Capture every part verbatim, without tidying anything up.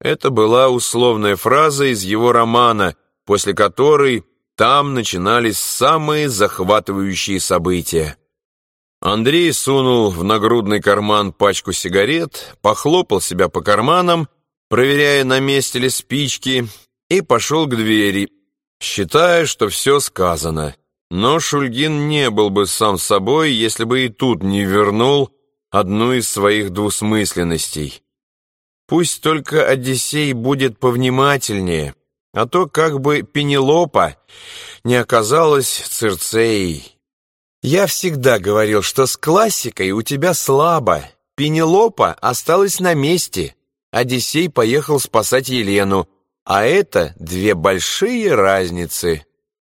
Это была условная фраза из его романа, после которой там начинались самые захватывающие события. Андрей сунул в нагрудный карман пачку сигарет, похлопал себя по карманам, проверяя, на месте ли спички, и пошел к двери, считая, что все сказано. Но Шульгин не был бы сам собой, если бы и тут не вернул одну из своих двусмысленностей. Пусть только Одиссей будет повнимательнее, а то как бы Пенелопа не оказалась Цирцеей. Я всегда говорил, что с классикой у тебя слабо. Пенелопа осталась на месте. Одиссей поехал спасать Елену, а это две большие разницы.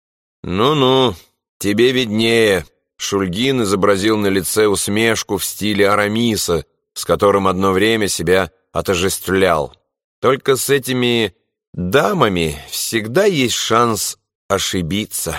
Ну-ну, тебе виднее. Шульгин изобразил на лице усмешку в стиле Арамиса, с которым одно время себя отождествлял. Только с этими дамами всегда есть шанс ошибиться.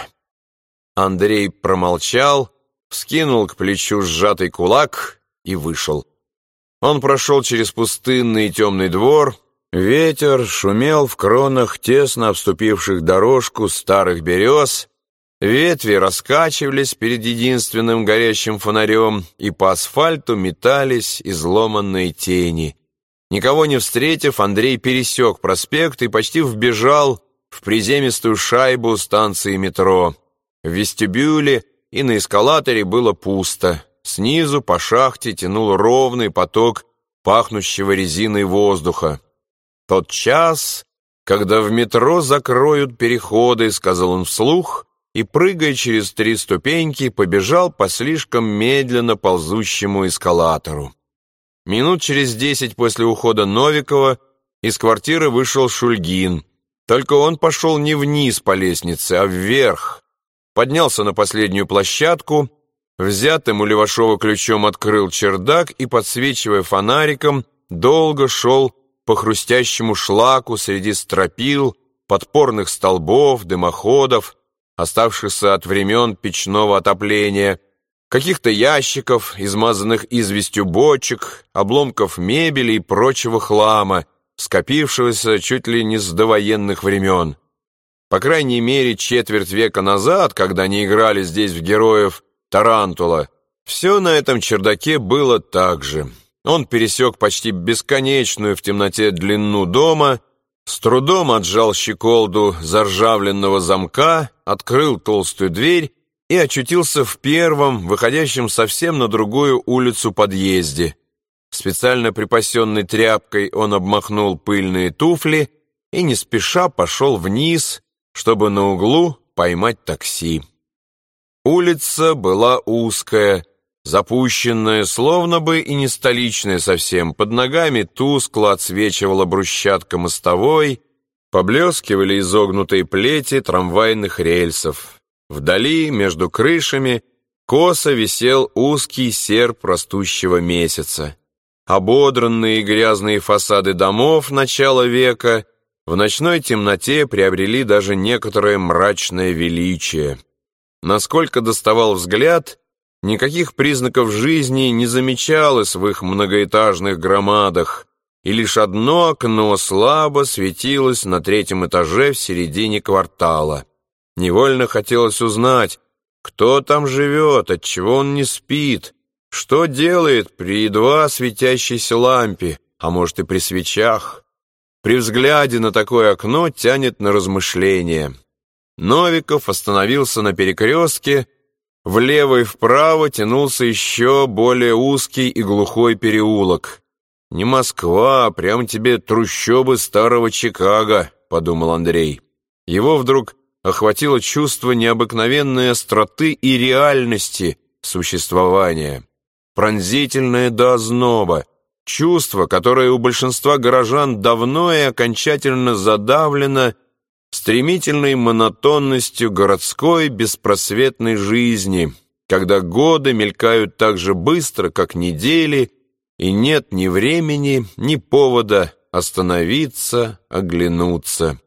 Андрей промолчал, вскинул к плечу сжатый кулак и вышел. Он прошел через пустынный и темный двор. Ветер шумел в кронах тесно обступивших дорожку старых берез. Ветви раскачивались перед единственным горящим фонарем, и по асфальту метались изломанные тени. Никого не встретив, Андрей пересек проспект и почти вбежал в приземистую шайбу станции метро. В вестибюле и на эскалаторе было пусто. Снизу по шахте тянул ровный поток пахнущего резиной воздуха. «Тот час, когда в метро закроют переходы», — сказал он вслух, и, прыгая через три ступеньки, побежал по слишком медленно ползущему эскалатору. Минут через десять после ухода Новикова из квартиры вышел Шульгин. Только он пошел не вниз по лестнице, а вверх. Поднялся на последнюю площадку, взятым у Левашова ключом открыл чердак и, подсвечивая фонариком, долго шел по хрустящему шлаку среди стропил, подпорных столбов, дымоходов, оставшихся от времен печного отопления, каких-то ящиков, измазанных известью бочек, обломков мебели и прочего хлама, скопившегося чуть ли не с довоенных времен. По крайней мере, четверть века назад, когда они играли здесь в героев Тарантула, все на этом чердаке было так же. Он пересек почти бесконечную в темноте длину дома, с трудом отжал щеколду заржавленного замка, открыл толстую дверь и очутился в первом, выходящем совсем на другую улицу подъезде. Специально припасенной тряпкой он обмахнул пыльные туфли и не спеша пошел вниз, чтобы на углу поймать такси. Улица была узкая, запущенная, словно бы и не столичная совсем. Под ногами тускло отсвечивала брусчатка мостовой, поблескивали изогнутые плети трамвайных рельсов. Вдали, между крышами, косо висел узкий серп растущего месяца. Ободранные и грязные фасады домов начала века в ночной темноте приобрели даже некоторое мрачное величие. Насколько доставал взгляд, никаких признаков жизни не замечалось в их многоэтажных громадах, и лишь одно окно слабо светилось на третьем этаже в середине квартала. Невольно хотелось узнать, кто там живет, отчего он не спит, что делает при едва светящейся лампе, а может и при свечах. При взгляде на такое окно тянет на размышления. Новиков остановился на перекрестке. Влево и вправо тянулся еще более узкий и глухой переулок. «Не Москва, а прям тебе трущобы старого Чикаго», — подумал Андрей. Его вдруг охватило чувство необыкновенной остроты и реальности существования, пронзительное до озноба, чувство, которое у большинства горожан давно и окончательно задавлено стремительной монотонностью городской беспросветной жизни, когда годы мелькают так же быстро, как недели, и нет ни времени, ни повода остановиться, оглянуться.